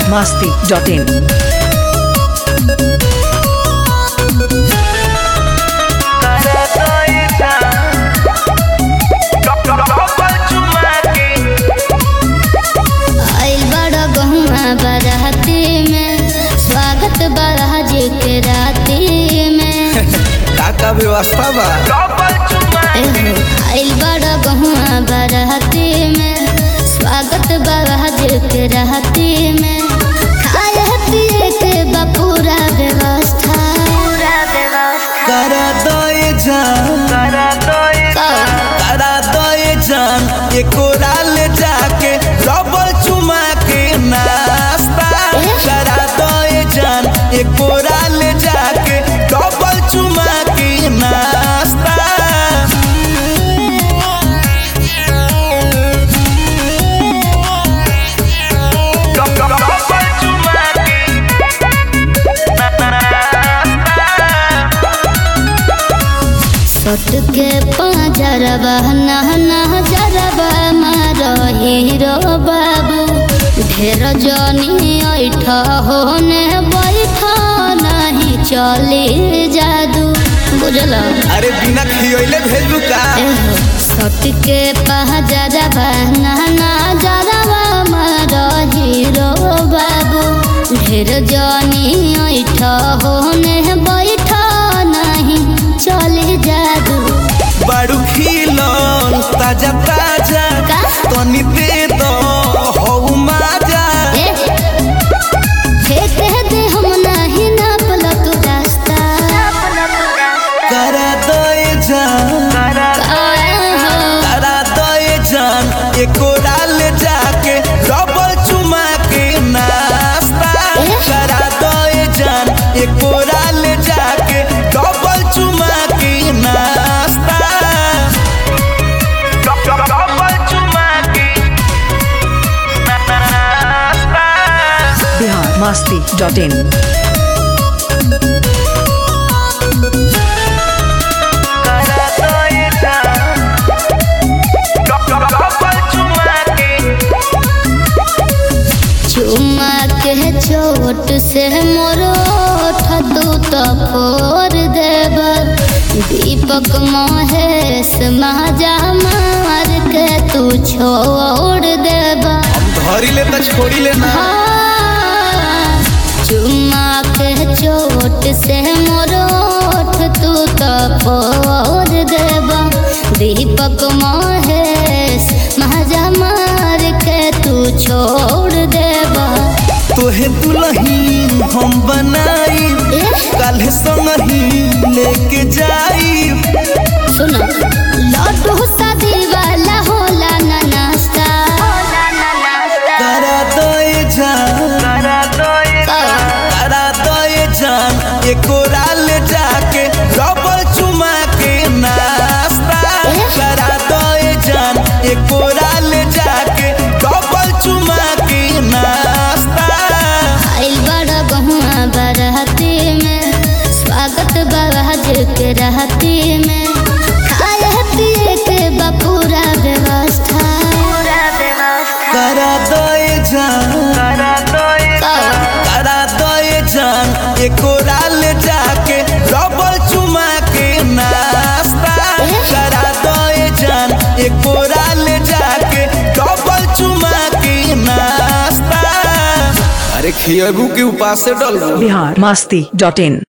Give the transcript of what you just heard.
biharmasti.in बराती में स्वागत बराज के राती में का व्यवस्था बा आइल बड़ा गहुआ बराती में स्वागत बराज के राती में खाए पिए के पूरा व्यवस्था करा दोए जान एको राल जाके डबल चुमा के नाश्ता करा दोए जान एको राल जाके डबल चुमा के नाश्ता सट के पाजरबा नहना जरबा मारो हीरो बाबू ढेर जनी ऐठ होने बैठ नहीं चली जादू बुझल। अरे बिना खियोले भेजू का सट के पाजरबा नहना जरबा मारो हीरो बाबू ढेर जनी ऐठ होने बैठ नहीं चले जादू बाड़ू खिलन ताजा ताजा तनी दे दो हो माजा फेंक दे हम नहीं ना पलक रास्ता करा दोए जान एको राल जाके डबल चुमा के नाश्ता करा दोए जान एको राल जाके डबल चुमा के नाश्ता biharmasti.in चुमा के चोट से मोरो तू तो फोड़ देब दीपक महेश महाजा मार के तू छोड़ देब धरी ले तो छोड़ी ले ना चुमा के चोट से मोरो तू तो फोड़ देब दीपक महेश महाजा मार के तू छोड़ देब तोहे दुल्हन हम बनाई कल संगही लेके जाई सुनो लड्डू शादी वाला होला ना नाश्ता करा दोए जान एको राल जाके डबल चुमा के नाश्ता करा दोए जान एको राल जाके डबल चुमा के नाश्ता आइल बड़ा गहुआ बराती में स्वागत बराज के राती में खाए पिए के पूरा व्यवस्था करा दोए जान एको राल जाके डबल चुमा के नाश्ता करा दोए जान एको राल जाके डबल चुमा के नाश्ता अरे खियबू के उपास से डलबू biharmasti.in